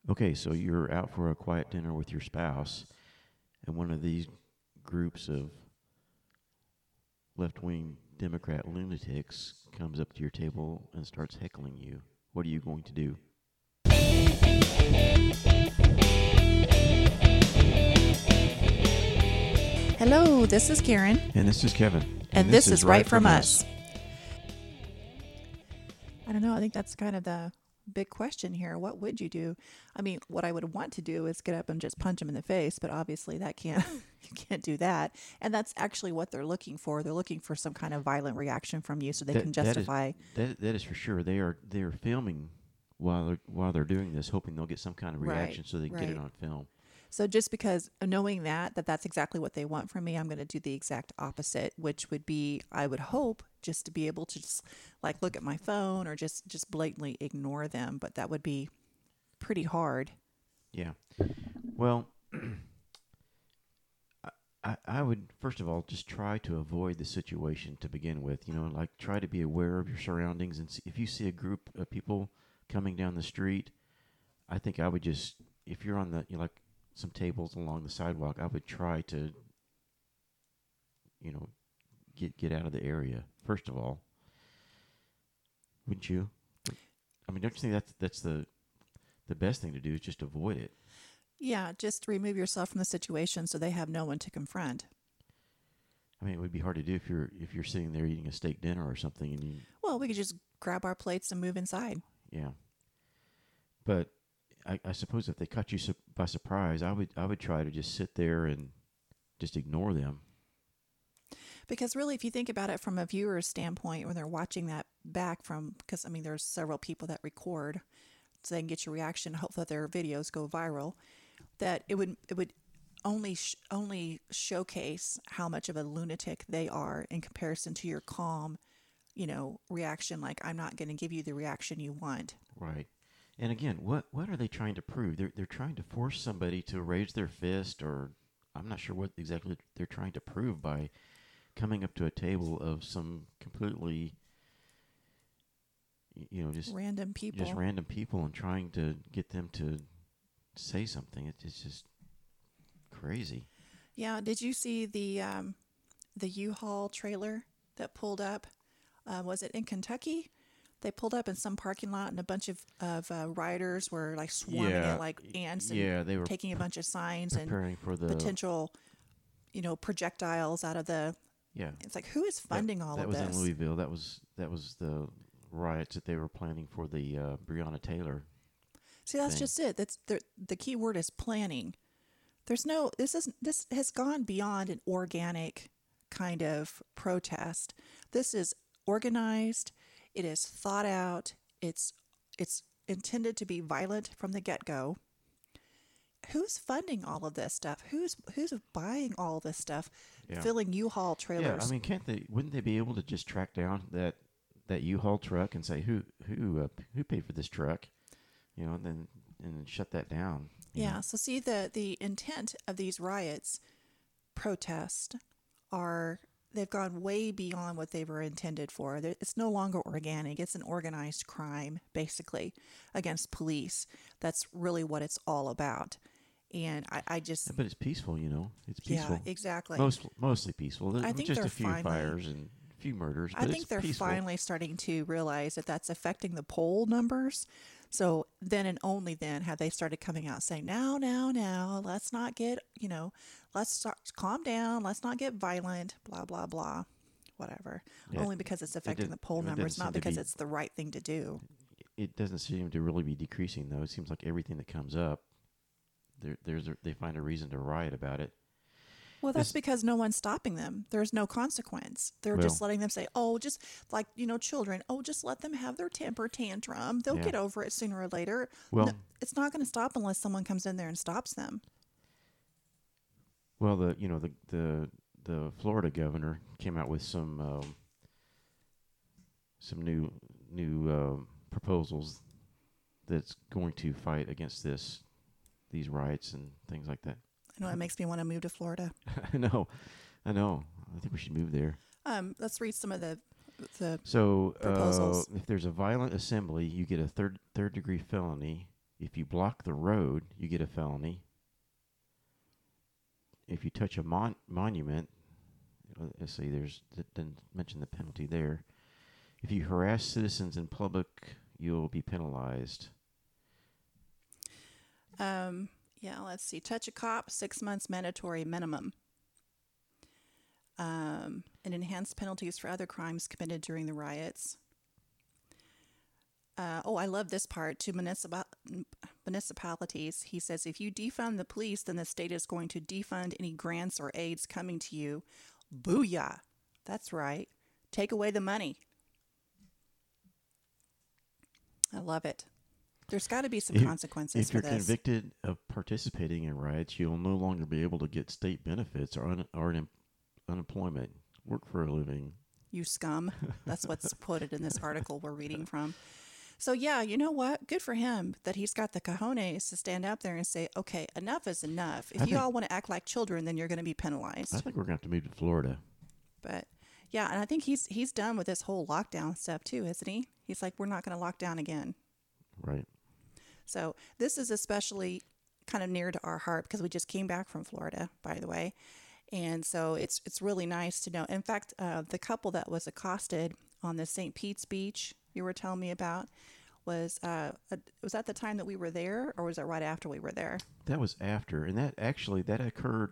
Okay, so you're out for a quiet dinner with your spouse, and one of these groups of left wing Democrat lunatics comes up to your table and starts heckling you. What are you going to do? Hello, this is Karen. And this is Kevin. And this is Right From Us. I don't know. I think that's kind of the big question here. What would you do? I mean, what I would want to do is get up and just punch him in the face, but obviously that can't, you can't do that. And that's actually what they're looking for. They're looking for some kind of violent reaction from you so they can justify. That is for sure. They are filming while they're doing this, hoping they'll get some kind of reaction so they can get it on film. So just because knowing that's exactly what they want from me, I'm going to do the exact opposite, which would be, I would hope, just to be able to just like look at my phone or just blatantly ignore them. But that would be pretty hard. Yeah. Well, I would, first of all, just try to avoid the situation to begin with. You know, like try to be aware of your surroundings. And if you see a group of people coming down the street, I think I would just, if you're on the, like, some tables along the sidewalk, I would try to, get out of the area, first of all. Wouldn't you? I mean, don't you think that's the best thing to do is just avoid it? Yeah, just remove yourself from the situation so they have no one to confront. I mean, it would be hard to do if you're sitting there eating a steak dinner or something, and you. Well, we could just grab our plates and move inside. Yeah, but I suppose if they caught you by surprise, I would try to just sit there and just ignore them. Because really, if you think about it from a viewer's standpoint, when they're watching that back from, because I mean, there's several people that record, so they can get your reaction. Hopefully, their videos go viral. That it would only showcase how much of a lunatic they are in comparison to your calm, reaction. Like, I'm not going to give you the reaction you want. Right. And again, what are they trying to prove? They're trying to force somebody to raise their fist, or I'm not sure what exactly they're trying to prove by coming up to a table of some completely, just random people, and trying to get them to say something. It's just crazy. Yeah. Did you see the U-Haul trailer that pulled up? Was it in Kentucky? They pulled up in some parking lot, and a bunch of rioters were like swarming it like ants. And they were taking a bunch of signs preparing and for the potential, projectiles out of the. Yeah, it's like, who is funding all of this? That was in Louisville. That was the riots that they were planning for the Breonna Taylor. See, that's just it. That's the key word is planning. There's no. This has gone beyond an organic kind of protest. This is organized. It is thought out. It's intended to be violent from the get-go. Who's funding all of this stuff? Who's buying all this stuff? Yeah. Filling U-Haul trailers. Yeah, I mean, wouldn't they be able to just track down that U-Haul truck and say who paid for this truck? And then shut that down. Yeah. So see, the intent of these riots, protests, they've gone way beyond what they were intended for. It's no longer organic. It's an organized crime, basically, against police. That's really what it's all about. And I just... But it's peaceful, It's peaceful. Yeah, exactly. Mostly peaceful. I think just they're a few fires and a few murders, but I think they're peaceful. finally starting to realize that that's affecting the poll numbers. So then and only then have they started coming out saying, now, let's not get, let's calm down. Let's not get violent, blah, blah, blah, whatever. Yeah, only because it's affecting the poll numbers, not because it's the right thing to do. It doesn't seem to really be decreasing, though. It seems like everything that comes up, they find a reason to riot about it. Well, that's because no one's stopping them. There's no consequence. They're just letting them say, just like, children, just let them have their temper tantrum. They'll get over it sooner or later. Well, no, it's not going to stop unless someone comes in there and stops them. Well, the Florida governor came out with some new proposals that's going to fight against these riots and things like that. I know, it makes me want to move to Florida. I know. I think we should move there. Let's read some of the So proposals. if there's a violent assembly, you get a third degree felony If you block the road, you get a felony. If you touch a monument, let's see, didn't mention the penalty there. If you harass citizens in public, you'll be penalized. Yeah, let's see. Touch a cop, 6 months mandatory minimum. And enhanced penalties for other crimes committed during the riots. I love this part. To municipalities, he says, if you defund the police, then the state is going to defund any grants or aids coming to you. Booyah. That's right. Take away the money. I love it. There's got to be some consequences for this. If you're convicted of participating in riots, you'll no longer be able to get state benefits or unemployment. Work for a living. You scum. That's what's quoted in this article we're reading from. So, yeah, you know what? Good for him that he's got the cojones to stand up there and say, okay, enough is enough. If you all want to act like children, then you're going to be penalized. I think we're going to have to move to Florida. But, yeah, and I think he's done with this whole lockdown stuff too, isn't he? He's like, we're not going to lock down again. Right. So this is especially kind of near to our heart because we just came back from Florida, by the way. And so it's really nice to know. In fact, the couple that was accosted on the St. Pete's Beach you were telling me about was that the time that we were there, or was that right after we were there? That was after, and that occurred.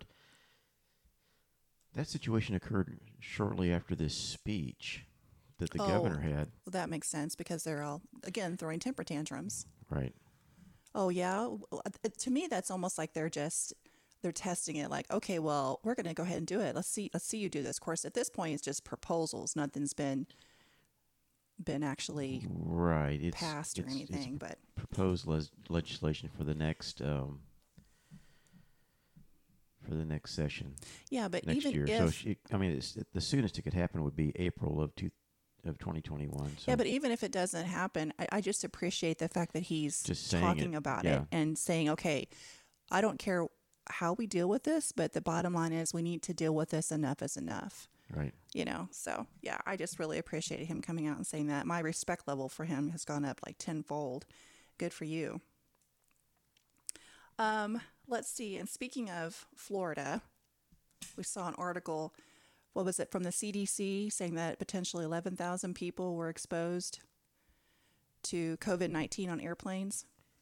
That situation occurred shortly after this speech that the governor had. Well, that makes sense because they're all, again, throwing temper tantrums. Right. Oh, yeah. To me, that's almost like they're testing it. Like, okay, well, we're going to go ahead and do it. Let's see you do this. Of course, at this point, it's just proposals. Nothing's been actually passed or anything. It's but proposed legislation for the next session. Yeah, but next even year. if The soonest it could happen would be April of 2021. So. Yeah, but even if it doesn't happen, I just appreciate the fact that he's just talking about it and saying, okay, I don't care how we deal with this, but the bottom line is we need to deal with this. Enough is enough. Right. So yeah, I just really appreciated him coming out and saying that. My respect level for him has gone up like tenfold. Good for you. Let's see. And speaking of Florida, we saw an article, what was it, from the CDC saying that potentially 11,000 people were exposed to COVID-19 on airplanes.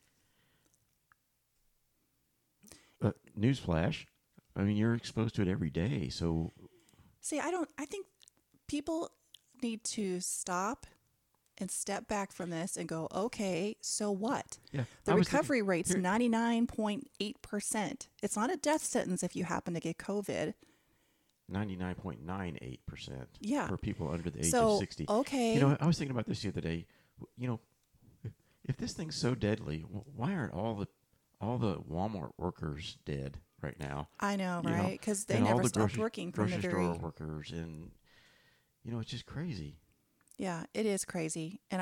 Newsflash. I mean, you're exposed to it every day. So, see, I think people need to stop and step back from this and go, okay, so what? Yeah, the recovery rate's 99.8%. It's not a death sentence if you happen to get COVID. 99.98%. Yeah. For people under the age of 60. Okay. I was thinking about this the other day. If this thing's so deadly, why aren't all the Walmart workers dead right now? I know, right? Because they never stopped working from the grocery store workers, and it's just crazy. Yeah, it is crazy. And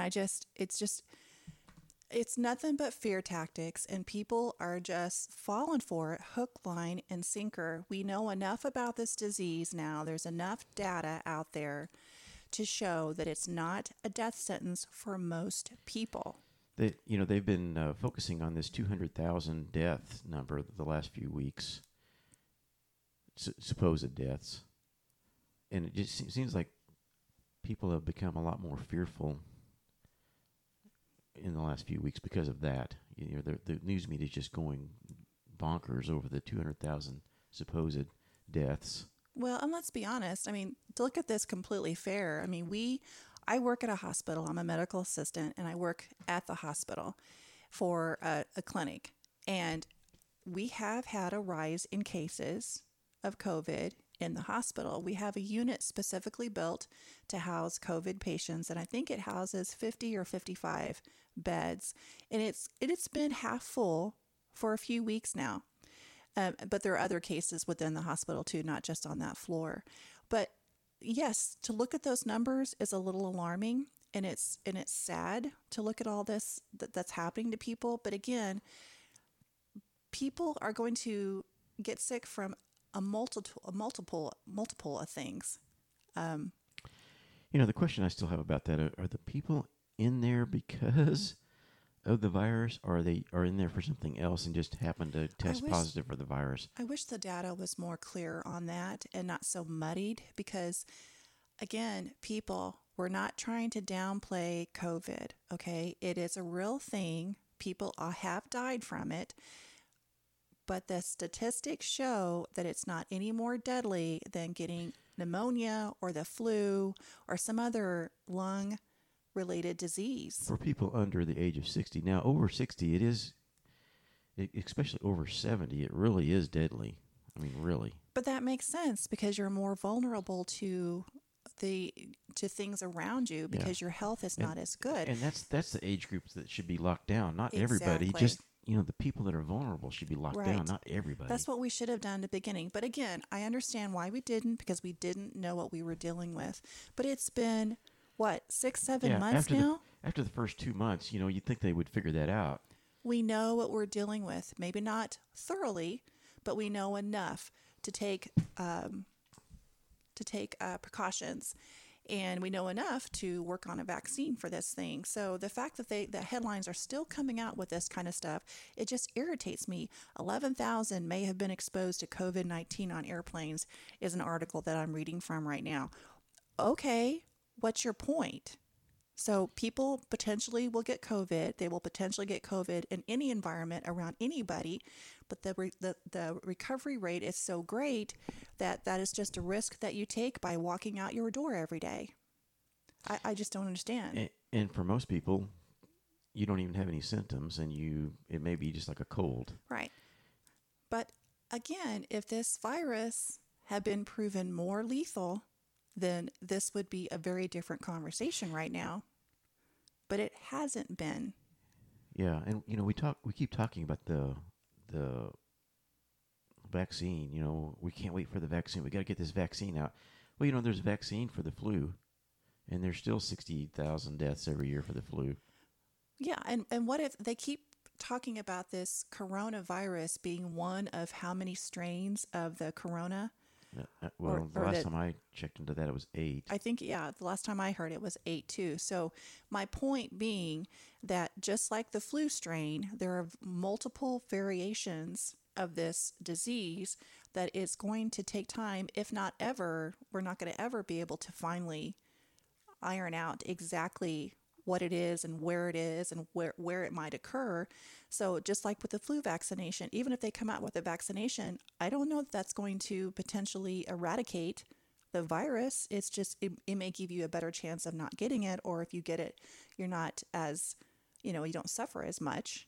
it's nothing but fear tactics, and people are just falling for it, hook, line, and sinker. We know enough about this disease now. There's enough data out there to show that it's not a death sentence for most people. They've been focusing on this 200,000 death number the last few weeks, supposed deaths, and it just seems like people have become a lot more fearful in the last few weeks because of that. The news media is just going bonkers over the 200,000 supposed deaths. Well, and let's be honest. I mean, to look at this completely fair, I mean, I work at a hospital. I'm a medical assistant, and I work at the hospital for a clinic. And we have had a rise in cases of COVID in the hospital. We have a unit specifically built to house COVID patients, and I think it houses 50 or 55 beds. And it's been half full for a few weeks now. But there are other cases within the hospital too, not just on that floor. But yes, to look at those numbers is a little alarming, and it's sad to look at all this that's happening to people. But again, people are going to get sick from a multiple of things. The question I still have about that are the people in there because of the virus, or they are in there for something else and just happen to test wish- positive for the virus? I wish the data was more clear on that and not so muddied because, again, people, we're not trying to downplay COVID, okay? It is a real thing. People have died from it, but the statistics show that it's not any more deadly than getting pneumonia or the flu or some other lung related disease. For people under the age of 60. Now, over 60, especially over 70, it really is deadly. I mean, really. But that makes sense because you're more vulnerable to things around you because your health is not as good. And that's the age groups that should be locked down. Not everybody, Exactly. just the people that are vulnerable should be locked down, not everybody. That's what we should have done at the beginning. But again, I understand why we didn't because we didn't know what we were dealing with. But it's been, what, 6-7 months now? After the first 2 months, you'd think they would figure that out. We know what we're dealing with. Maybe not thoroughly, but we know enough to take precautions. And we know enough to work on a vaccine for this thing. So the fact that the headlines are still coming out with this kind of stuff, it just irritates me. 11,000 may have been exposed to COVID-19 on airplanes is an article that I'm reading from right now. Okay, what's your point? So people potentially will get COVID. They will potentially get COVID in any environment around anybody, but the recovery rate is so great that is just a risk that you take by walking out your door every day. I just don't understand. And for most people, you don't even have any symptoms, and it may be just like a cold. Right. But again, if this virus had been proven more lethal, then this would be a very different conversation right now. But it hasn't been. Yeah, and we keep talking about the vaccine. We can't wait for the vaccine. We got to get this vaccine out. Well, there's a vaccine for the flu, and there's still 60,000 deaths every year for the flu. Yeah, and what if they keep talking about this coronavirus being one of how many strains of the corona? The last time I checked into that, it was 8. I think, the last time I heard it was 8 too. So my point being that just like the flu strain, there are multiple variations of this disease that it's going to take time, if not ever, we're not going to ever be able to finally iron out exactly what it is and where it is and where it might occur. So just like with the flu vaccination, even if they come out with a vaccination, I don't know if that's going to potentially eradicate the virus. It's just, it may give you a better chance of not getting it, or if you get it, you're not as, you don't suffer as much.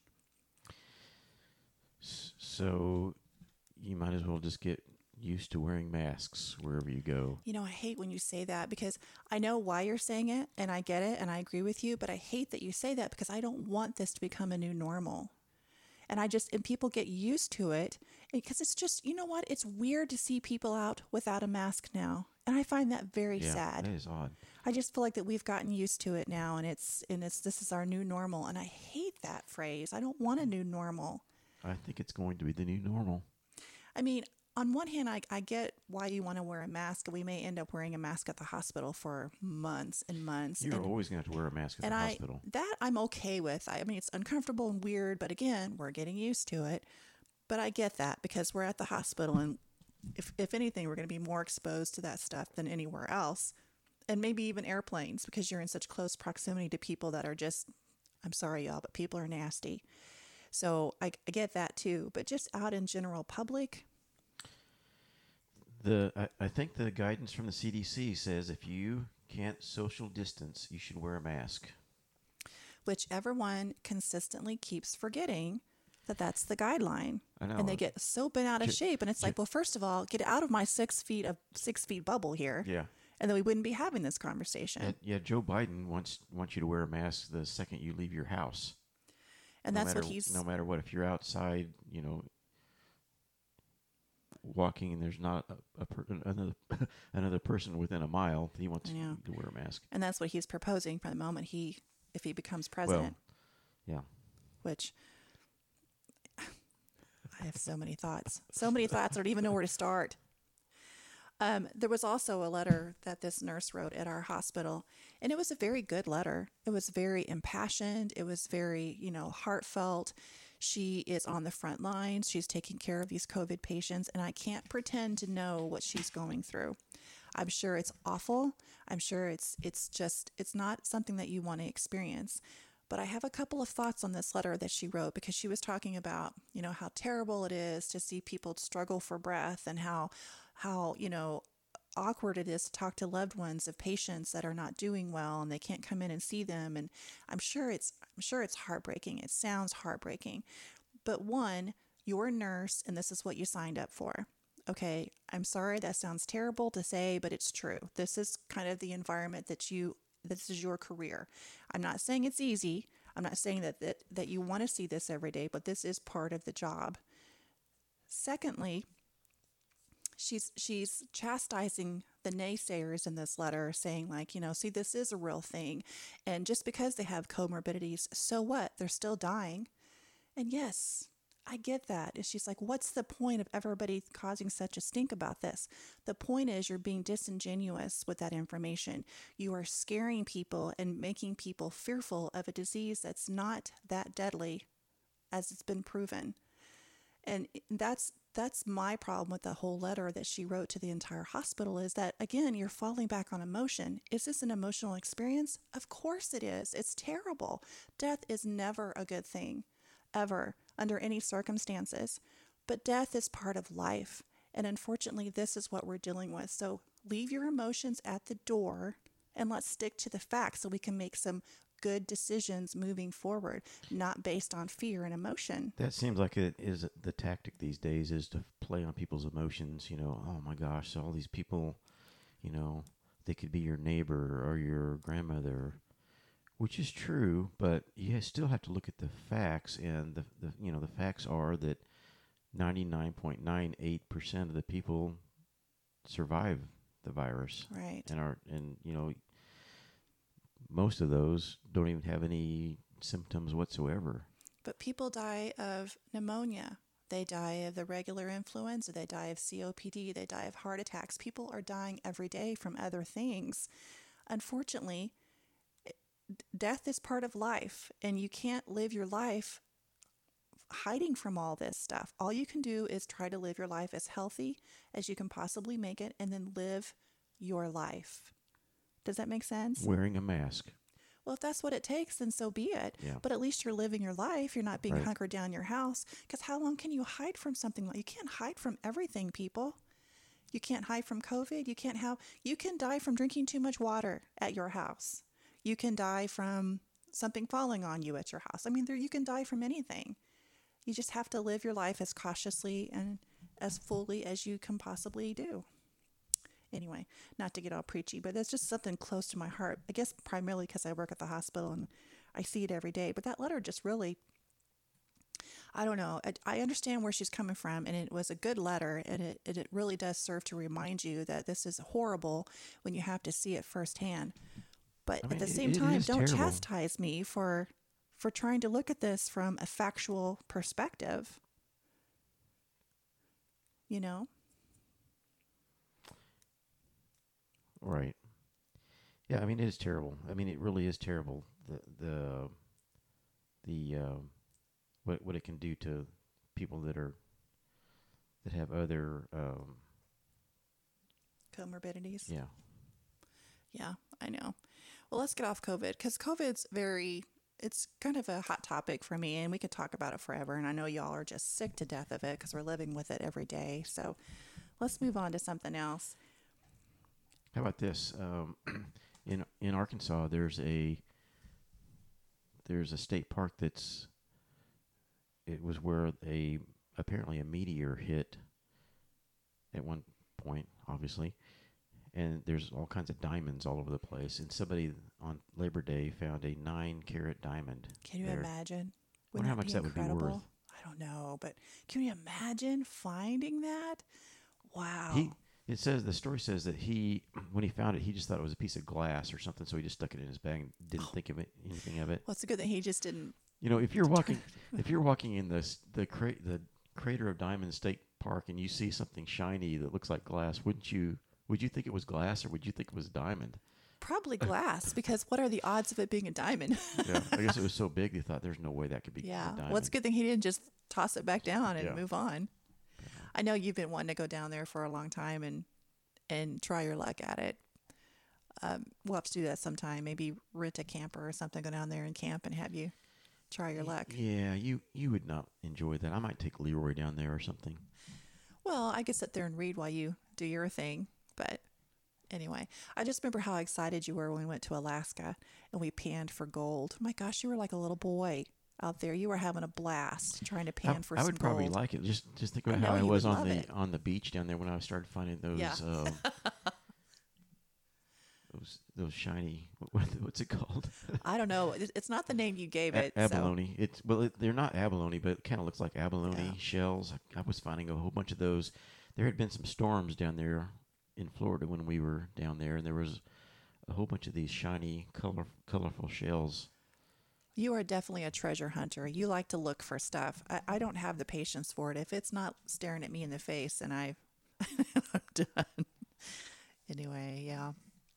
So you might as well just get used to wearing masks wherever you go. I hate when you say that because I know why you're saying it and I get it and I agree with you, but I hate that you say that because I don't want this to become a new normal. And people get used to it because it's just, what? It's weird to see people out without a mask now. And I find that very sad. That is odd. I just feel like that we've gotten used to it now and this is our new normal. And I hate that phrase. I don't want a new normal. I think it's going to be the new normal. I mean, on one hand, I get why you want to wear a mask. We may end up wearing a mask at the hospital for months and months. You're always going to have to wear a mask at the hospital. That I'm okay with. I mean, it's uncomfortable and weird, but again, we're getting used to it. But I get that because we're at the hospital, and if anything, we're going to be more exposed to that stuff than anywhere else. And maybe even airplanes because you're in such close proximity to people that are just, I'm sorry, y'all, but people are nasty. So I get that too. But just out in general public, I think the guidance from the CDC says if you can't social distance, you should wear a mask. Which everyone consistently keeps forgetting that's the guideline. I know. And they get so bent out of shape. And it's like, well, first of all, get out of my 6 feet bubble here. Yeah. And then we wouldn't be having this conversation. Yeah, Joe Biden wants you to wear a mask the second you leave your house. And that's what he's... No matter what, if you're outside, walking and there's not another person within a mile, he wants you to wear a mask. And that's what he's proposing from the moment if he becomes president. Well, yeah. Which I have so many thoughts. I don't even know where to start. There was also a letter that this nurse wrote at our hospital, and it was a very good letter. It was very impassioned. It was very, heartfelt. She is on the front lines. She's taking care of these COVID patients, and I can't pretend to know what she's going through. I'm sure it's awful. I'm sure it's not something that you want to experience. But I have a couple of thoughts on this letter that she wrote because she was talking about, how terrible it is to see people struggle for breath and how awkward it is to talk to loved ones of patients that are not doing well and they can't come in and see them. And I'm sure it's heartbreaking. It sounds heartbreaking. But one, you're a nurse and this is what you signed up for. Okay, I'm sorry that sounds terrible to say, but it's true. This is kind of the environment this is your career. I'm not saying it's easy. I'm not saying that you want to see this every day, but this is part of the job. Secondly, she's chastising the naysayers in this letter, saying see, this is a real thing. And just because they have comorbidities, so what? They're still dying. And yes, I get that. And she's like, what's the point of everybody causing such a stink about this? The point is you're being disingenuous with that information. You are scaring people and making people fearful of a disease that's not that deadly as it's been proven. And that's my problem with the whole letter that she wrote to the entire hospital is that, again, you're falling back on emotion. Is this an emotional experience? Of course it is. It's terrible. Death is never a good thing, ever, under any circumstances. But death is part of life. And unfortunately, this is what we're dealing with. So leave your emotions at the door and let's stick to the facts so we can make some good decisions moving forward, not based on fear and emotion. That seems like it is the tactic these days, is to play on people's emotions. Oh my gosh, so all these people, they could be your neighbor or your grandmother, which is true, but you still have to look at the facts. And the facts are that 99.98% of the people survive the virus, right? And most of those don't even have any symptoms whatsoever. But people die of pneumonia. They die of the regular influenza. They die of COPD. They die of heart attacks. People are dying every day from other things. Unfortunately, death is part of life, and you can't live your life hiding from all this stuff. All you can do is try to live your life as healthy as you can possibly make it, and then live your life. Does that make sense? Wearing a mask. Well, if that's what it takes, then so be it. Yeah. But at least you're living your life. You're not being Right. hunkered down in your house. Because how long can you hide from something? You can't hide from everything, people. You can't hide from COVID. You can die from drinking too much water at your house. You can die from something falling on you at your house. I mean, you can die from anything. You just have to live your life as cautiously and as fully as you can possibly do. Anyway, not to get all preachy, but that's just something close to my heart. I guess primarily because I work at the hospital and I see it every day. But that letter just really, I don't know. I understand where she's coming from, and it was a good letter, and it really does serve to remind you that this is horrible when you have to see it firsthand. But at the same time, don't chastise me for trying to look at this from a factual perspective. Right. Yeah, I mean, it is terrible. I mean, it really is terrible. The what it can do to people that have other comorbidities. Yeah. Yeah, I know. Well, let's get off COVID, because COVID's it's kind of a hot topic for me, and we could talk about it forever. And I know y'all are just sick to death of it because we're living with it every day. So let's move on to something else. How about this? In Arkansas, there's a state park it was where apparently a meteor hit at one point, obviously, and there's all kinds of diamonds all over the place. And somebody on Labor Day found a 9-carat diamond. Can you imagine? I wonder how much that would be worth. I don't know, but can you imagine finding that? Wow. The story says that when he found it, he just thought it was a piece of glass or something, so he just stuck it in his bag and didn't think of anything of it. Well, it's good that he just didn't. If you're walking in the crater of Diamond State park and you see something shiny that looks like glass, would you think it was glass or would you think it was diamond? Probably glass, because what are the odds of it being a diamond? Yeah, I guess it was so big they thought there's no way that could be Yeah. a diamond. Well, it's a good thing he didn't just toss it back down and Yeah. move on. I know you've been wanting to go down there for a long time and try your luck at it. We'll have to do that sometime. Maybe rent a camper or something, go down there and camp and have you try your luck. Yeah, you would not enjoy that. I might take Leroy down there or something. Well, I could sit there and read while you do your thing. But anyway, I just remember how excited you were when we went to Alaska and we panned for gold. My gosh, you were like a little boy out there. You were having a blast trying to pan for I some would probably gold. like it. Just think about know how I you was would on love it. on the beach down there when I started finding those Yeah. those shiny what's it called? I don't know. It's not the name you gave it. So. Abalone. They're not abalone, but it kind of looks like abalone Yeah. shells. I was finding a whole bunch of those. There had been some storms down there in Florida when we were down there, and there was a whole bunch of these shiny, colorful shells. You are definitely a treasure hunter. You like to look for stuff. I don't have the patience for it. If it's not staring at me in the face, and I'm done. Anyway, yeah.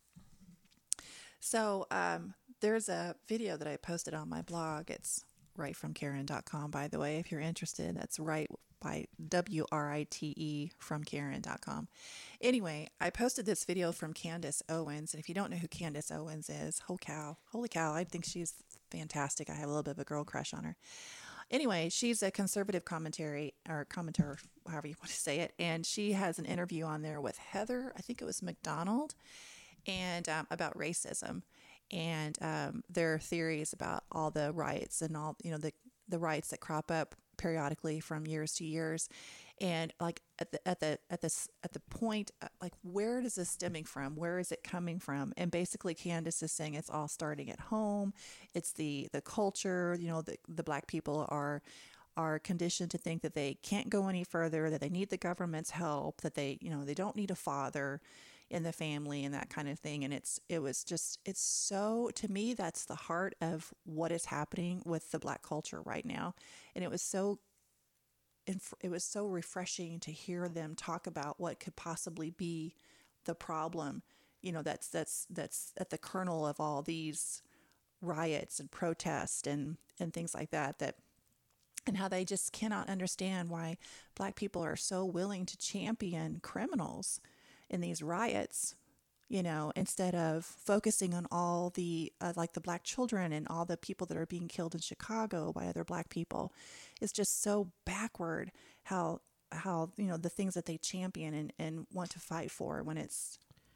So there's a video that I posted on my blog. It's writefromkaren.com, by the way, if you're interested. That's right by WRITE from Karen.com. Anyway, I posted this video from Candace Owens. And if you don't know who Candace Owens is, holy cow, I think she's fantastic. I have a little bit of a girl crush on her. Anyway, she's a conservative commentator, however you want to say it. And she has an interview on there with Heather, I think it was McDonald, and about racism and their theories about all the riots and all, the riots that crop up periodically from years to years. And like at the point, like, where does this stemming from? Where is it coming from? And basically Candace is saying it's all starting at home. It's the culture, the black people are conditioned to think that they can't go any further, that they need the government's help, that they don't need a father in the family and that kind of thing. And it's so, to me, that's the heart of what is happening with the black culture right now. And it was so refreshing to hear them talk about what could possibly be the problem, that's at the kernel of all these riots and protests and things like that, and how they just cannot understand why black people are so willing to champion criminals in these riots, instead of focusing on all the, like the black children and all the people that are being killed in Chicago by other black people. It's just so backward how the things that they champion and want to fight for when it's.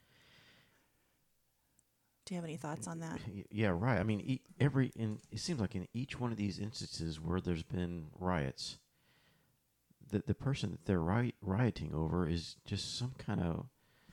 Do you have any thoughts on that? Yeah, right. I mean, it seems like in each one of these instances where there's been riots, the person that they're rioting over is just some kind of,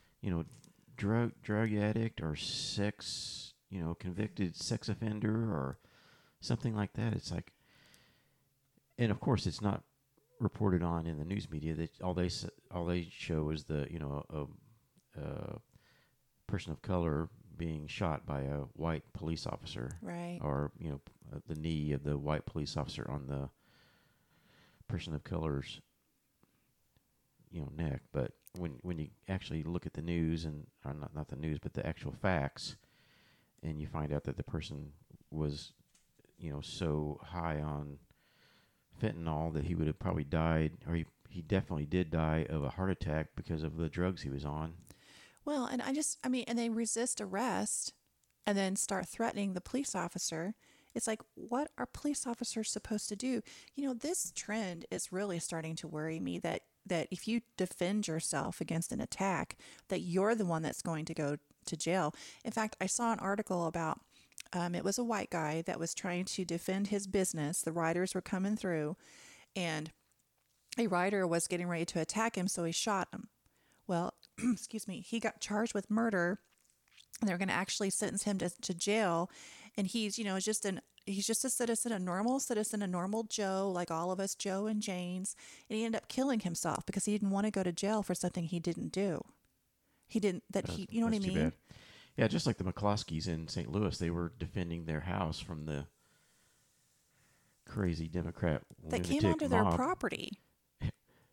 drug addict or sex, convicted sex offender or something like that. It's like, and of course, it's not reported on in the news media. That all they show is the a person of color being shot by a white police officer, Right. or the knee of the white police officer on the person of color's neck. But when you actually look at the news or not the news, but the actual facts, and you find out that the person was so high on fentanyl that he would have probably died, or he definitely did die of a heart attack because of the drugs he was on. Well, and and they resist arrest and then start threatening the police officer. It's like, what are police officers supposed to do? This trend is really starting to worry me, that if you defend yourself against an attack, that you're the one that's going to go to jail. In fact, I saw an article about, it was a white guy that was trying to defend his business. The rioters were coming through, and a rioter was getting ready to attack him, so he shot him. Well, excuse me, he got charged with murder, and they're going to actually sentence him to jail. And he's, he's just a citizen, a normal Joe, like all of us, Joe and Janes. And he ended up killing himself because he didn't want to go to jail for something he didn't do. You know what I mean? Bad. Yeah, just like the McCloskeys in St. Louis, they were defending their house from the crazy Democrat that lunatic came onto their mob. property.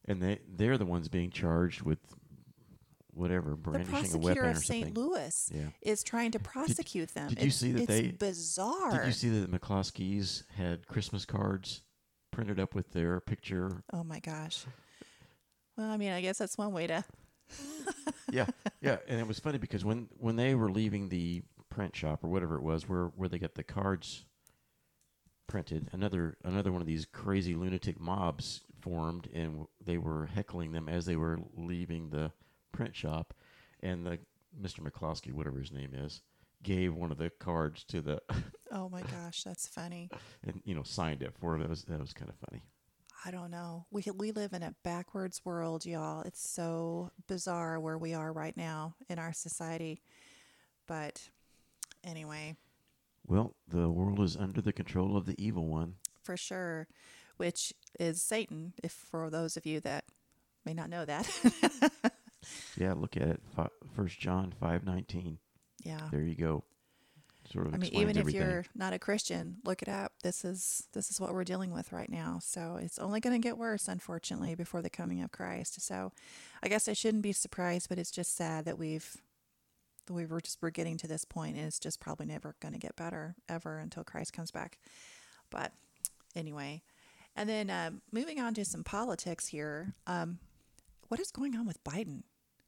and they're the ones being charged with whatever, The brandishing a prosecutor weapon of or St. something. Louis Yeah. is trying to prosecute them. Did you see that it's bizarre. Did you see that the McCloskeys had Christmas cards printed up with their picture? Oh my gosh. Well, I mean, I guess that's one way to. Yeah, yeah, and it was funny because when they were leaving the print shop or whatever it was, where they got the cards printed, another one of these crazy lunatic mobs formed, and they were heckling them as they were leaving the print shop, and the Mr. McCloskey, whatever his name is, gave one of the cards to the Oh my gosh, that's funny. and signed it for him. That was kind of funny. I don't know. We live in a backwards world, y'all. It's so bizarre where we are right now in our society. But anyway, Well, the world is under the control of the evil one. for sure, which is Satan, if for those of you that may not know that. Yeah, look at it. 1 John 5:19. Yeah. There you go. Sort of I mean, explains even if everything. you're not a Christian, look it up. This is what we're dealing with right now. So it's only going to get worse, unfortunately, before the coming of Christ. So I guess I shouldn't be surprised, but it's just sad that we're getting to this point, and it's just probably never going to get better ever until Christ comes back. But anyway, and then moving on to some politics here. What is going on with Biden?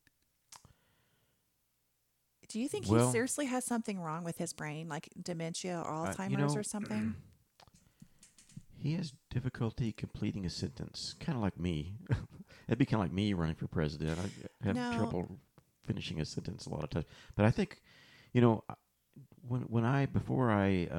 Do you think he Well, seriously has something wrong with his brain, like dementia or Alzheimer's or something? He has difficulty completing a sentence, kind of like me. It'd be kind of like me running for president. I have No. trouble finishing a sentence a lot of times. But I think, before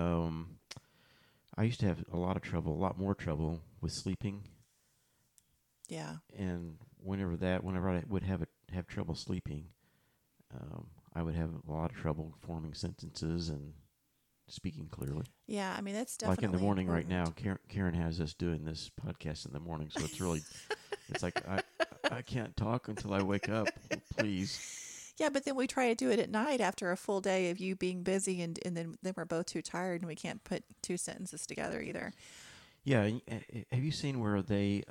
I used to have a lot more trouble with sleeping, Yeah. and whenever I would have trouble sleeping, I would have a lot of trouble forming sentences and speaking clearly. Yeah, I mean, that's Like definitely in the morning right important. now, Karen has us doing this podcast in the morning, so it's really, it's like I can't talk until I wake up. Please. Yeah, but then we try to do it at night after a full day of you being busy, and then we're both too tired and we can't put two sentences together either. Yeah, have you seen where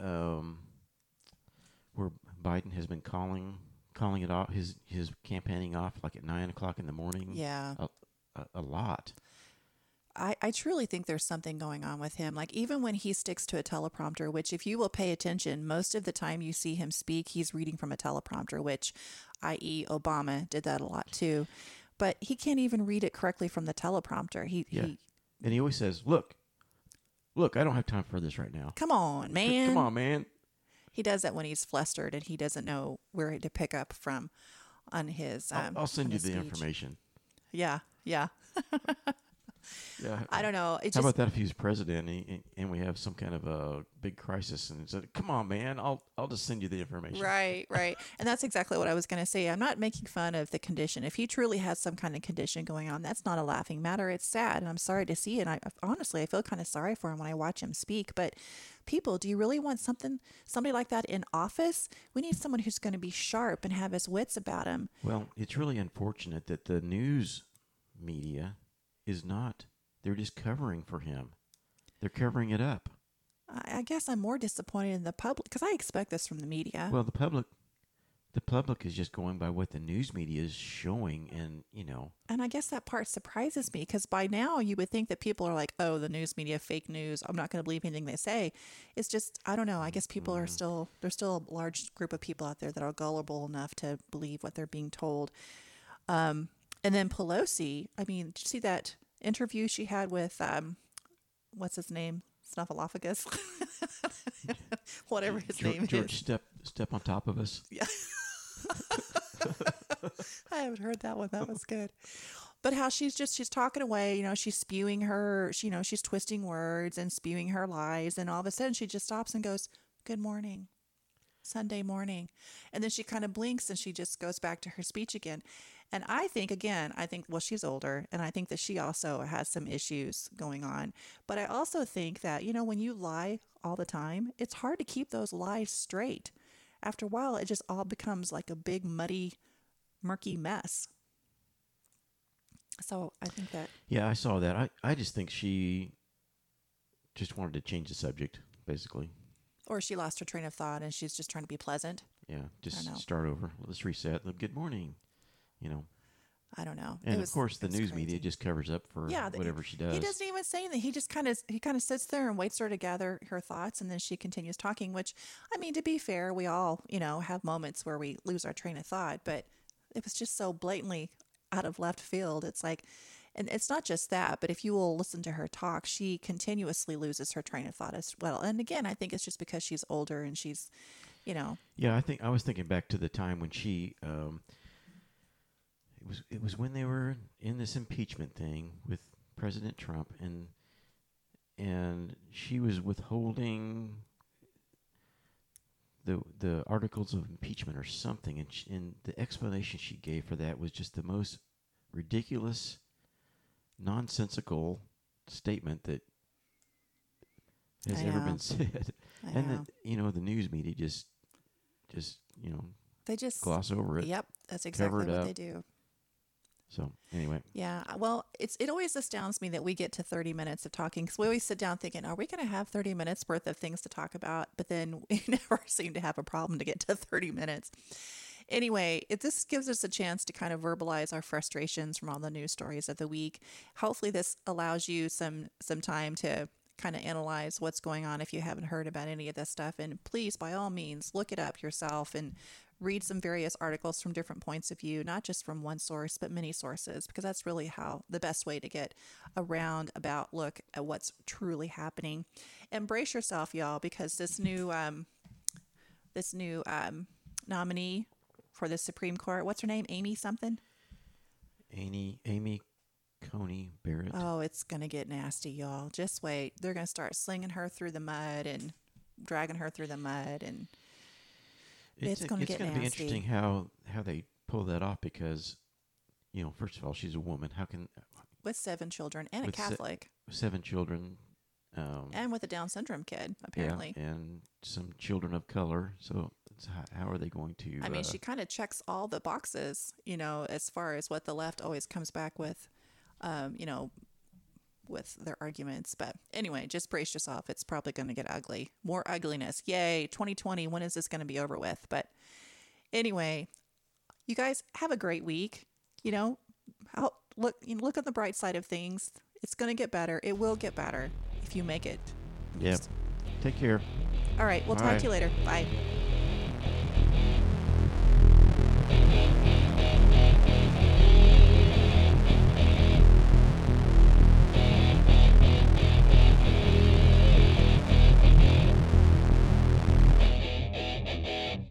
where Biden has been calling it off, his campaigning off, like at 9:00 in the morning? Yeah. A lot. I truly think there's something going on with him. Like, even when he sticks to a teleprompter, which if you will pay attention, most of the time you see him speak, he's reading from a teleprompter, which, i.e., Obama did that a lot too. But he can't even read it correctly from the teleprompter. And he always says, look, I don't have time for this right now. Come on, man. Come on, man. He does that when he's flustered and he doesn't know where to pick up from on his. I'll send on you his the speech. information. Yeah, yeah. Yeah. I don't know. It How just, about that if he was president and we have some kind of a big crisis and he said, come on, man, I'll just send you the information. right. And that's exactly what I was going to say. I'm not making fun of the condition. If he truly has some kind of condition going on, that's not a laughing matter. It's sad, and I'm sorry to see it. And I feel kind of sorry for him when I watch him speak. But people, do you really want somebody like that in office? We need someone who's going to be sharp and have his wits about him. Well, it's really unfortunate that the news media is not. They're just covering for him. They're covering it up. I guess I'm more disappointed in the public because I expect this from the media. Well, the public is just going by what the news media is showing, and And I guess that part surprises me because by now you would think that people are like, oh, the news media, fake news. I'm not going to believe anything they say. It's just, I don't know. I guess people are there's still a large group of people out there that are gullible enough to believe what they're being told. And then Pelosi, I mean, did you see that interview she had with, what's his name? Snuffleupagus? Whatever his name George is. step on top of us. Yeah. I haven't heard that one. That was good. But how she's talking away, she's spewing she's twisting words and spewing her lies. And all of a sudden she just stops and goes, good morning, Sunday morning. And then she kind of blinks and she just goes back to her speech again. And I think, well, she's older, and I think that she also has some issues going on. But I also think that, when you lie all the time, it's hard to keep those lies straight. After a while, it just all becomes like a big, muddy, murky mess. So I think that... Yeah, I saw that. I just think she just wanted to change the subject, basically. Or she lost her train of thought and she's just trying to be pleasant. Yeah, just know. start over. Let's reset. Good morning. You know. I don't know. And of course, the news media just covers up for whatever she does. He doesn't even say anything. He just kind of sits there and waits for her to gather her thoughts, and then she continues talking. Which, I mean, to be fair, we all have moments where we lose our train of thought, but it was just so blatantly out of left field. It's like, and it's not just that, but if you will listen to her talk, she continuously loses her train of thought as well. And again, I think it's just because she's older and she's, Yeah, I was thinking back to the time when she. It was when they were in this impeachment thing with President Trump, and she was withholding the articles of impeachment or something, and the explanation she gave for that was just the most ridiculous, nonsensical statement that has ever been said. And the news media just they just gloss over it. Yep, that's exactly what they do. So anyway. Yeah, well, it always astounds me that we get to 30 minutes of talking, because we always sit down thinking, are we going to have 30 minutes worth of things to talk about? But then we never seem to have a problem to get to 30 minutes. Anyway, this gives us a chance to kind of verbalize our frustrations from all the news stories of the week. Hopefully this allows you some time to kind of analyze what's going on if you haven't heard about any of this stuff. And please, by all means, look it up yourself and read some various articles from different points of view, not just from one source, but many sources, because that's really how the best way to get a roundabout look at what's truly happening. And brace yourself, y'all, because this new nominee for the Supreme Court, what's her name? Amy something? Amy Coney Barrett. Oh, it's going to get nasty, y'all. Just wait. They're going to start slinging her through the mud and dragging her through the mud, and it's going to get nasty. It's going to be interesting how they pull that off, because, first of all, she's a woman. How can... With 7 children and a Catholic. 7 children. And with a Down syndrome kid, apparently. Yeah, and some children of color. So how are they going to... I mean, she kind of checks all the boxes, as far as what the left always comes back with, with their arguments. But anyway, just brace yourself. It's probably going to get ugly. More ugliness. Yay, 2020. When is this going to be over with? But anyway, you guys have a great week. Look on the bright side of things. It's going to get better. It will get better if you make it. Yep. Take care. All right. We'll talk to you later. Bye.